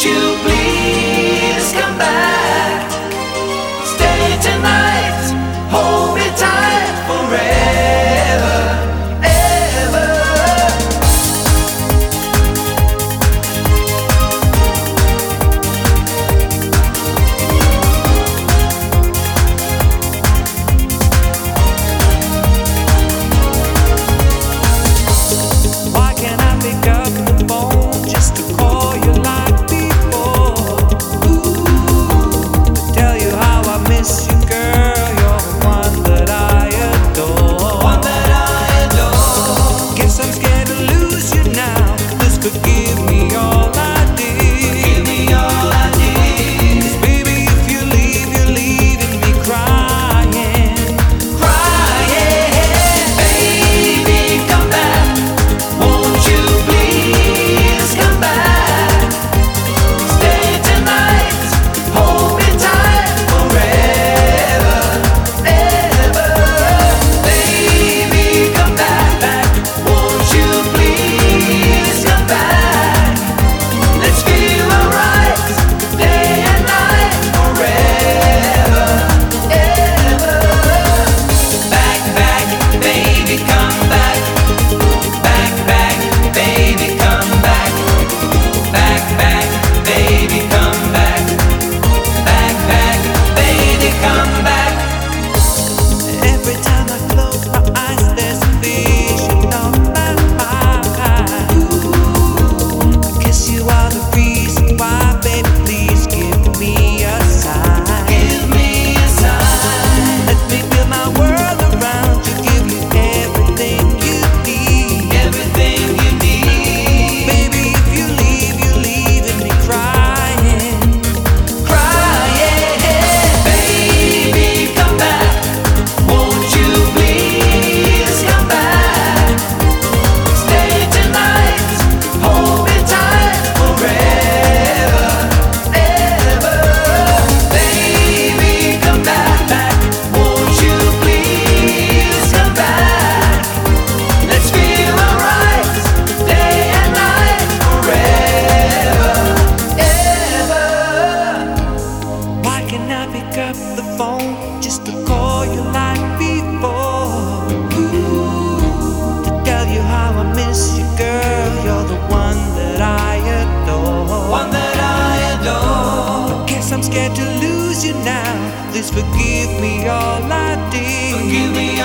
you please come back? Stay tonight, hold me tight forever, ever. Why can't I pick up the phone just to call you like before? To tell you how I miss you, girl. You're the one that I adore. One that I adore. Guess I'm scared to lose you now. This could give me all I Give need. me all I need. 'Cause baby, if you leave, you're leaving me crying. Crying, baby, come back. Won't you please come back? Stay tonight, hold me tight forever, ever. Baby, come back. Won't you please come back? Let's feel alright, day and night forever, ever. Back, baby, come back. Back, baby, come back. Back, baby, come back. Back, baby, come back. Every time I close my eyes, there's a vision on my mind. I guess you are the reason why, baby. Please give me a sign. Give me a sign. Let me build my world around you. Give you everything you need. Everything you need. Baby, if you leave, you're leaving me crying. Crying, baby, come back. Won't you please come back? Stay tonight, hold me tight forever, ever. Baby, come back. Won't you please come back? Let's feel alright, day and night forever, ever. Why can't I pick up the phone just to call you like before? To tell you how I miss you, girl. You're the one that I adore. One that I adore. Guess I'm scared to lose you now. Please forgive me all I did. Forgive me